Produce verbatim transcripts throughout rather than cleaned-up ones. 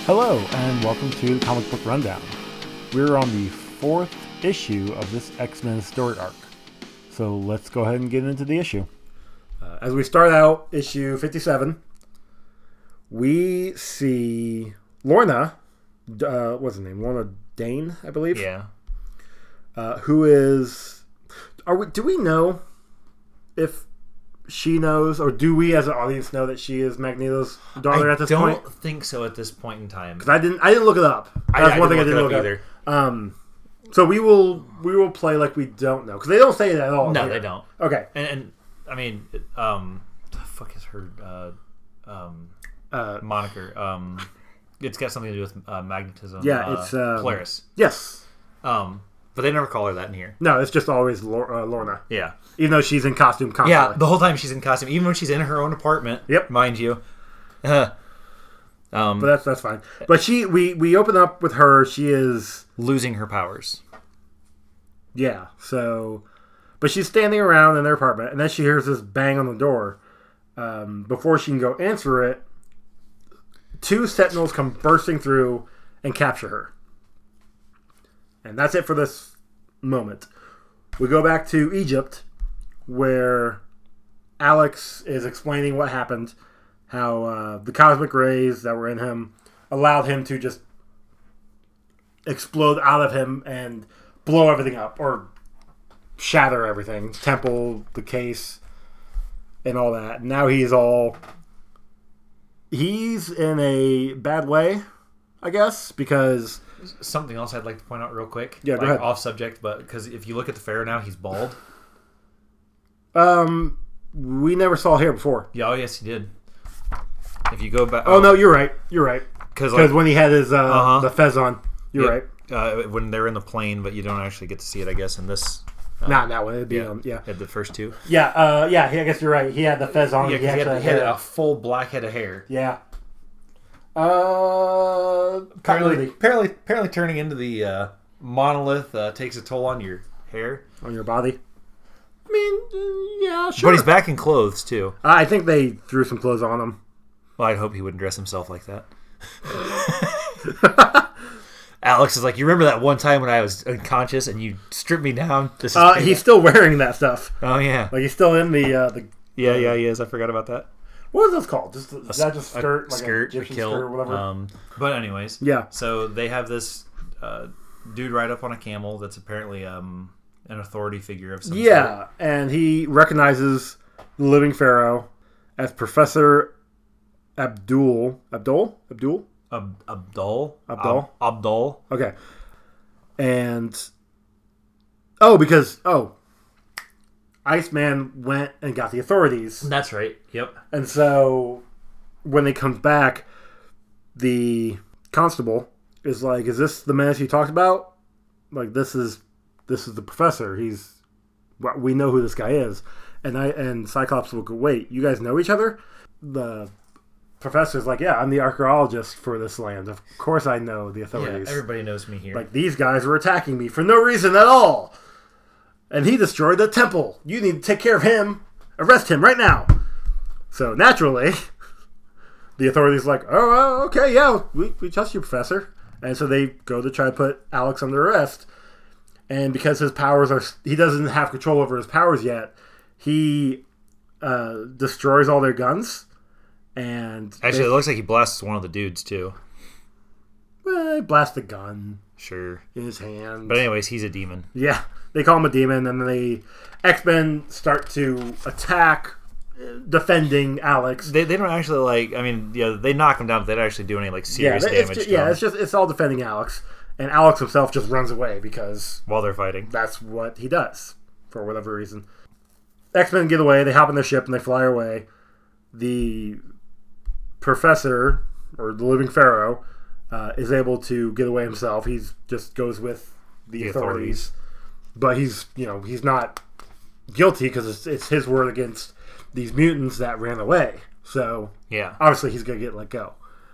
Hello, and welcome to the Comic Book Rundown. We're on the fourth issue of this X-Men story arc. So let's go ahead and get into the issue. Uh, as we start out issue fifty-seven, we see Lorna, uh, what's her name? Lorna Dane, I believe? Yeah. Uh, who is... Are we, do we know if she knows, or do we as an audience know that she is Magneto's daughter I at this point? I don't think so at this point in time. Because I didn't, I didn't look it up. I, That's I one thing didn't I look didn't it look up up. either. Um, so we will we will play like we don't know, because they don't say it at all. No, here. they don't. Okay. And, and I mean, um, the fuck is her uh, um, Uh, moniker? Um, it's got something to do with uh, magnetism. yeah, uh, it's um, Polaris. Yes. Um, but they never call her that in here. No, it's just always Lor- uh, Lorna. Yeah. Even though she's in costume constantly. Yeah, the whole time she's in costume, even when she's in her own apartment. Yep. Mind you. um, but that's that's fine. But she, we we open up with her. She is losing her powers. Yeah. So, but she's standing around in their apartment, and then she hears this bang on the door. Um, before she can go answer it, two Sentinels come bursting through and capture her. And that's it for this moment. We go back to Egypt, where Alex is explaining what happened, how uh, the cosmic rays that were in him allowed him to just explode out of him and blow everything up, or shatter everything. Temple, the case, and all that. Now he's all... He's in a bad way, I guess, because... Something else I'd like to point out real quick. Yeah, go like ahead. Off subject, but because if you look at the Pharaoh now, he's bald. Um, we never saw hair before. Yeah, oh yes, he did. If you go back, Oh, no, you're right. You're right. because Because like, when he had his uh, Uh-huh. the fez on, you're yeah, right. uh, when they're in the plane, but you don't actually get to see it, I guess, in this. Uh, Not that one. It'd be yeah. um, yeah, At the first two. yeah, uh, yeah. I guess you're right. He had the fez on. Yeah, he 'cause he had, actually he had hair. a full black head of hair. Yeah. Uh, Apparently, continuity apparently, apparently, turning into the uh, monolith uh, takes a toll on your hair. on your body. I mean, uh, yeah, sure. But he's back in clothes too. I think they threw some clothes on him. Well, I'd hope he wouldn't dress himself like that. Alex is like, you remember that one time when I was unconscious and you stripped me down? This is Uh, payback." he's still wearing that stuff. Oh yeah, Like he's still in the uh, the. yeah, yeah, he is. I forgot about that. What is this called? Just is that just A skirt, like skirt, a a Egyptian kilt, skirt or whatever? Um, but anyways, Yeah. So they have this uh, dude ride up on a camel that's apparently um, an authority figure of some sort. Yeah, and he recognizes the living pharaoh as Professor Abdul. Abdul? Abdul? Ab- Abdul. Abdul? Ab- Abdul. Okay. And oh, because oh, Iceman went and got the authorities, That's right. Yep. and so when they come back, the constable is like, "Is this the menace you talked about? Like this is this is the professor. He's well, we know who this guy is." And I and Cyclops will go, "Wait, you guys know each other?" The professor's like, "Yeah, I'm the archaeologist for this land. Of course, I know the Yeah, authorities. everybody knows me here. Like these guys were attacking me for no reason at all, and he destroyed the temple. You need to take care of him. Arrest him right now." So naturally, the authorities are like, "Oh, uh, okay, yeah, we, we trust you, Professor." And so they go to try to put Alex under arrest. And because his powers are, he doesn't have control over his powers yet, he uh, destroys all their guns. And Actually, they, it looks like he blasts one of the dudes too. well, he blasts a gun Sure. in his hand. But anyways, he's a demon. Yeah, they call him a demon, and then the X-Men start to attack, uh, defending Alex. They, they don't actually like. I mean, yeah, they knock him down, but they don't actually do any like Yeah, serious it's damage. just, to yeah, him it's just it's all defending Alex, and Alex himself just runs away because while they're fighting. that's what he does for whatever reason. X-Men get away. They hop in their ship and they fly away. The professor, or the living pharaoh, uh, is able to get away himself. He just goes with the, The authorities. But he's, you know, he's not guilty because it's, it's his word against these mutants that ran away. So Yeah. obviously he's going to get let go.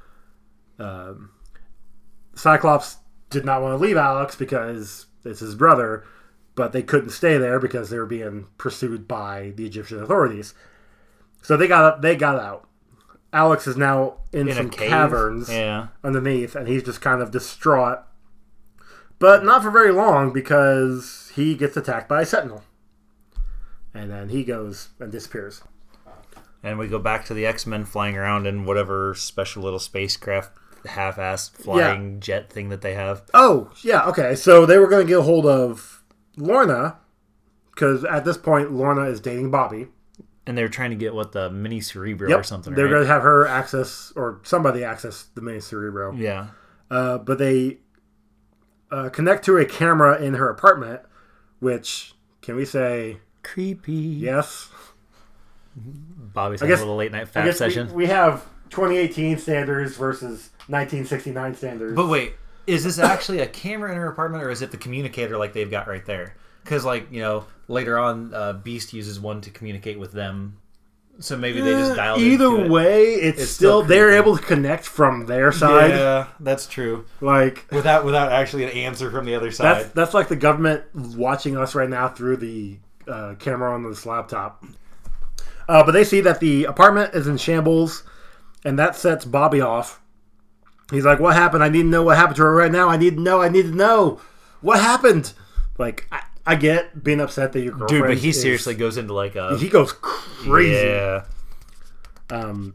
Um, Cyclops did not want to leave Alex because it's his brother, but they couldn't stay there because they were being pursued by the Egyptian authorities. So they got they got out. Alex is now in, In a some cave? caverns Yeah. underneath, and he's just kind of distraught. But not for very long, because he gets attacked by a sentinel. And then he goes and disappears. And we go back to the X-Men flying around in whatever special little spacecraft, half-assed flying yeah. jet thing that they have. Oh, yeah, okay. So they were going to get a hold of Lorna, because at this point, Lorna is dating Bobby. And they were trying to get, what, the mini Cerebro yep. or something, They're right? going to have her access, or somebody access the mini Cerebro. Yeah. Uh, but they uh, connect to a camera in her apartment, which, can we say... Creepy. Yes. Bobby's having a little late night fap session. We, we have twenty eighteen standards versus nineteen sixty-nine standards. But wait, is this actually a camera in her apartment, or is it the communicator like they've got right there? Because, like, you know, later on, uh, Beast uses one to communicate with them. So maybe they just dialed Either into it. way, it's, It's still, still they're able to connect from their side. Yeah, that's true. Like Without without actually an answer from the other that's side. that's like the government watching us right now through the uh, camera on this laptop. Uh, but they see that the apartment is in shambles, and that sets Bobby off. He's like, "What happened? I need to know what happened to her right now. I need to know. I need to know what happened." Like, I, I get being upset that your girlfriend. Dude, but he is, seriously goes into like a. He goes crazy. Yeah. Um.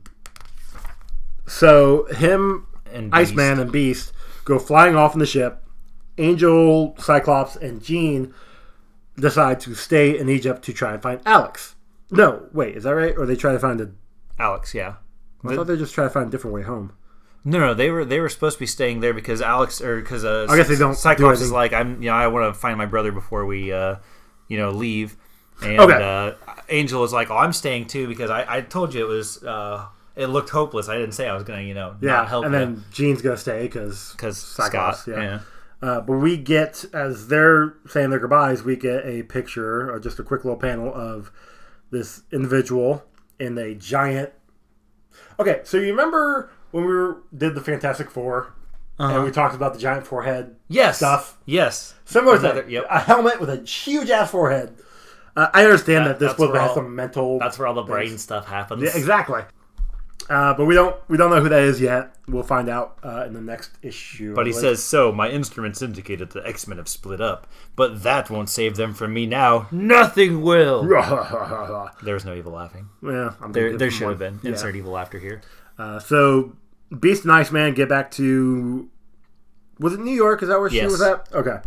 So him, And Iceman, and Beast go flying off in the ship. Angel, Cyclops, and Jean decide to stay in Egypt to try and find Alex. No, wait, is that right? Or they try to find a... Alex, yeah. I The- thought they just try to find a different way home. No, no, they were they were supposed to be staying there because Alex or because uh, I guess they don't do Cyclops is anything. like, I'm you know I want to find my brother before we uh, you know leave, and Okay. uh, Angel is like, oh, I'm staying too because I, I told you it was uh, it looked hopeless. I didn't say I was gonna you know Yeah, not help and you then Jean's going to stay because because Cyclops, Scott yeah. yeah. Uh, but we get, as they're saying their goodbyes, we get a picture, or just a quick little panel of this individual in a giant... Okay, so you remember when we were, did the Fantastic Four, Uh-huh. and we talked about the giant forehead yes stuff? yes Similar to Another- that. yep. A helmet with a huge-ass forehead. Uh, I understand That- that this that's was where has all- some mental... that's where all the things. brain stuff happens. Yeah, exactly. Uh, but we don't we don't know who that is yet. We'll find out uh, in the next issue. But he says, so my instruments indicated the X-Men have split up, but that won't save them from me now. Nothing will. yeah, There was no evil laughing. I'm There, gonna there give should him have one. been. Yeah. Insert evil laughter here. Uh, so Beast and Iceman get back to, was it New York? Is that where she Yes. was at? Okay.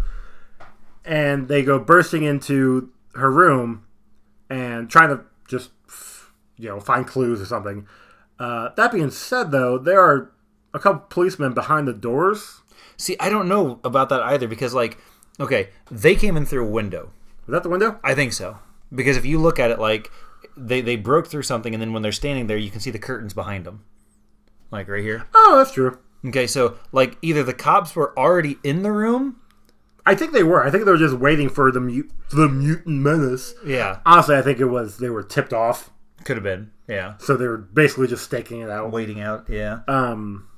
And they go bursting into her room and trying to just, you know, find clues or something. Uh, that being said, though, there are a couple policemen behind the doors. See, I don't know about that either because, like, okay, they came in through a window. Was that the window? I think so. Because if you look at it, like, they, they broke through something, and then when they're standing there, you can see the curtains behind them. Like, right here. Oh, that's true. Okay, so, like, either the cops were already in the room. I think they were. I think they were just waiting for the mut- the mutant menace. Yeah. Honestly, I think it was they were tipped off, Could have been. Yeah. so they were basically just staking it out. Waiting out, yeah. Um,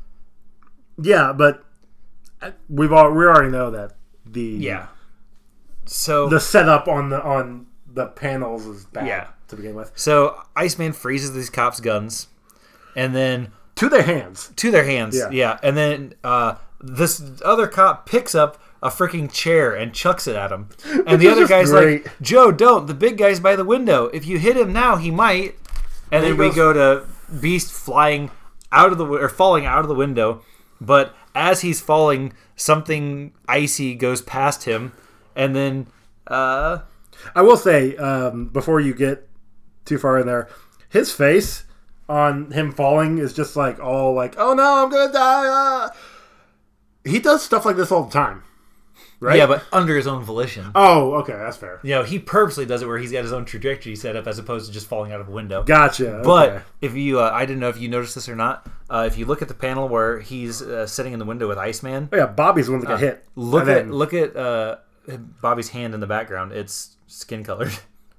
yeah, but we've all we already know that the Yeah. So, the setup on the on the panels is bad Yeah. to begin with. so Iceman freezes these cops' guns, and then To their hands. to their hands. Yeah. Yeah. And then uh, this other cop picks up a freaking chair and chucks it at him. And the is other just guy's great. like, Joe, don't. The big guy's by the window. If you hit him now, he might. And he then we goes- go to Beast flying out of the or falling out of the window. But as he's falling, something icy goes past him. And then uh, I will say, um, before you get too far in there, his face on him falling is just like all like, "Oh no, I'm gonna die!" ah." He does stuff like this all the time, right? yeah, but under his own volition. Oh, okay, that's fair. You know, he purposely does it where he's got his own trajectory set up as opposed to just falling out of a window. Gotcha. But okay. if you, uh, I didn't know if you noticed this or not. Uh, if you look at the panel where he's uh, sitting in the window with Iceman, Oh, yeah, Bobby's the one that got hit. look And at then- look at uh, Bobby's hand in the background. It's skin colored.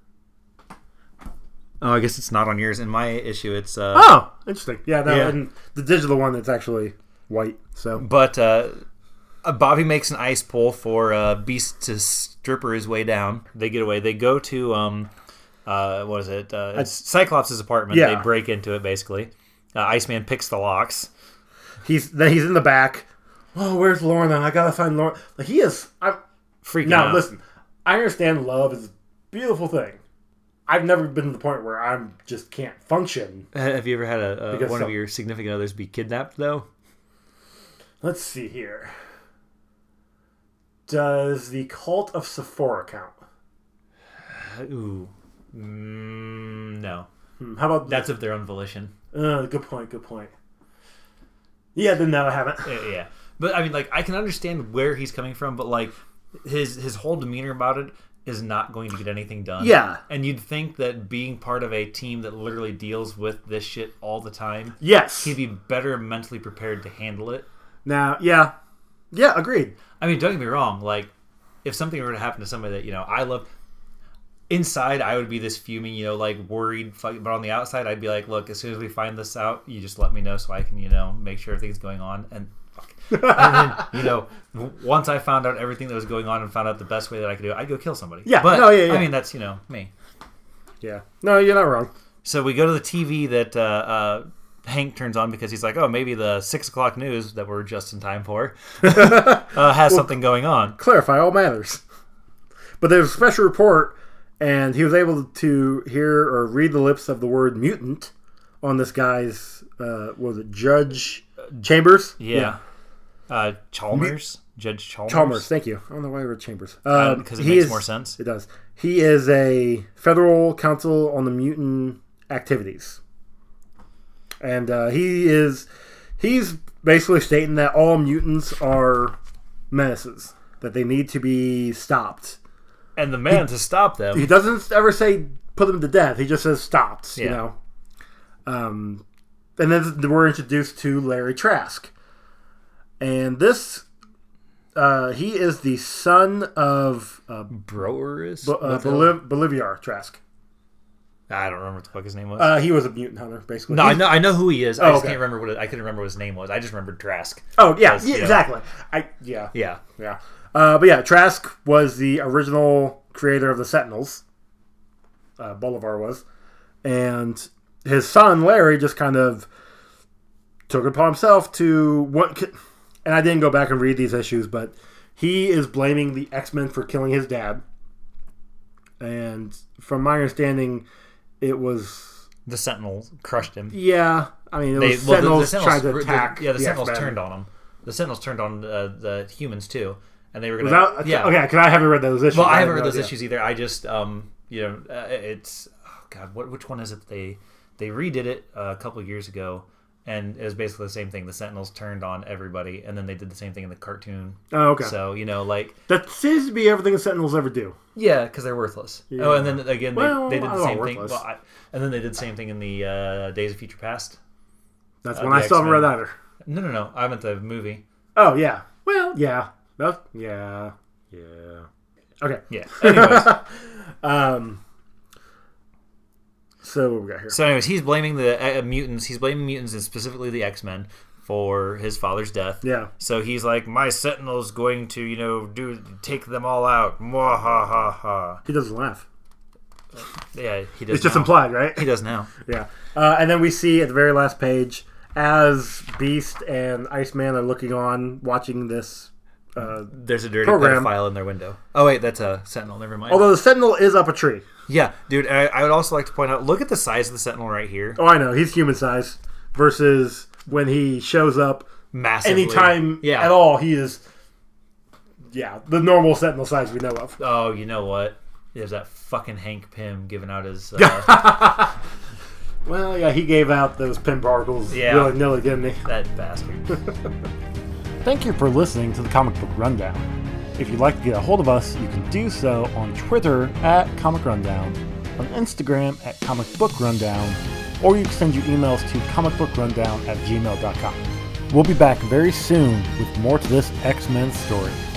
Oh, I guess it's not on yours. In my issue, it's. Uh, Oh, interesting. Yeah, no, Yeah. and the digital one that's actually white. So But uh, uh, Bobby makes an ice pole for uh, Beast to stripper his way down. They get away. They go to um, uh, what is it? Uh, it's Cyclops' apartment. Yeah. They break into it basically, Uh, Iceman picks the locks. He's then he's in the back. Oh, where's Lorna? I gotta find Lorna. Like he is. I'm Freaking now. out. Listen, I understand love is a beautiful thing. I've never been to the point where I'm just can't function. Have you ever had a, a Because one so- of your significant others be kidnapped, though? Let's see here. Does the Cult of Sephora count? Ooh. Mm, no. Hmm, how about That's of their own volition. Uh, good point. Good point. Yeah, then no, I haven't. Yeah, yeah. But, I mean, like, I can understand where he's coming from, but, like, his his whole demeanor about it is not going to get anything done. Yeah. And you'd think that being part of a team that literally deals with this shit all the time, Yes. he'd be better mentally prepared to handle it. Now, yeah, yeah, agreed. I mean, don't get me wrong. Like, if something were to happen to somebody that, you know, I love... Inside, I would be this fuming, you know, like, worried. But on the outside, I'd be like, look, as soon as we find this out, you just let me know so I can, you know, make sure everything's going on. And, fuck. And then, you know, w- once I found out everything that was going on and found out the best way that I could do it, I'd go kill somebody. Yeah, But, no, yeah, yeah. I mean, that's, you know, me. Yeah. No, you're not wrong. So we go to the T V that uh, uh, Hank turns on because he's like, oh, maybe the six o'clock news that we're just in time for uh, has something going on. Clarify all matters. But there's a special report, and he was able to hear or read the lips of the word mutant on this guy's, uh, what was it, Judge Chambers? Yeah. Uh, Chalmers? Judge Chalmers? Chalmers, thank you. I don't know why I read Chambers. Um, Because it he makes is- more sense. It does. He is a federal counsel on the mutant activities. And uh, he is, he's basically stating that all mutants are menaces, that they need to be stopped. And the man to stop them. He doesn't ever say put them to death. He just says stopped, you Yeah. know. Um, and then we're introduced to Larry Trask. And this, uh, he is the son of uh, Broers? Bo- uh, Boliv- Bolivar Trask. I don't remember what the fuck his name was. Uh, he was a mutant hunter, basically. no, I He's- know, I know who he is. I Oh, just okay. can't remember what it, I couldn't remember what his name was. I just remembered Trask. Oh, yeah, Because, yeah, you know. exactly. I yeah, Yeah. yeah. Uh, but yeah, Trask was the original creator of the Sentinels. Uh, Bolivar was, and his son Larry just kind of took it upon himself to what. And I didn't go back and read these issues, but he is blaming the X-Men for killing his dad. And from my understanding, it was The Sentinels crushed him. yeah. I mean, it They, was well, the- the Sentinels trying to the- attack. yeah, the, Sentinels X-Men. turned on him. The Sentinels turned on uh, the humans, too. And they were going Was to... that, Yeah. Okay, because I haven't read those issues. Well, I have haven't read no those idea. issues either. I just, um, you know, uh, it's oh god, what which one is it? They they redid it uh, a couple of years ago, and it was basically the same thing. The Sentinels turned on everybody, and then they did the same thing in the cartoon. Oh, okay. So you know, like That seems to be everything the Sentinels ever do. yeah, because they're worthless. Yeah. Oh, and then again, they, Well, they did I the don't same know, thing. worthless. Well, I, and then they did the same thing in the uh, Days of Future Past. That's Uh, when the I still haven't read X-Men. either. No, no, no. I meant the movie. Oh, yeah. Well, yeah. That, yeah. Yeah. Okay. Yeah. Anyways, Um. So what we got here? so anyways, he's blaming the uh, mutants. He's blaming mutants and specifically the X-Men for his father's death. Yeah. So he's like, my Sentinel's going to, you know, do take them all out. Mwah ha ha ha. He doesn't laugh. Yeah, he does. It's just now. implied, right? He does now. Yeah. Uh, and then we see at the very last page, as Beast and Iceman are looking on, watching this. Uh, There's a dirty Program. pedophile in their window. Oh wait, that's a Sentinel. Never mind. although the Sentinel is up a tree. yeah, dude. I, I would also like to point out. Look at the size of the Sentinel right here. Oh, I know. He's human size. Versus when he shows up Massively. anytime Yeah. at all, he is, yeah, the normal Sentinel size we know of. Oh, you know what? There's that fucking Hank Pym giving out his. Uh, Well, yeah, he gave out those pin particles Yeah. willy nilly, didn't he? that bastard. Thank you for listening to the Comic Book Rundown. If you'd like to get a hold of us, you can do so on Twitter at Comic Rundown, on Instagram at Comic Book Rundown, or you can send your emails to comicbookrundown at gmail dot com. We'll be back very soon with more to this X-Men story.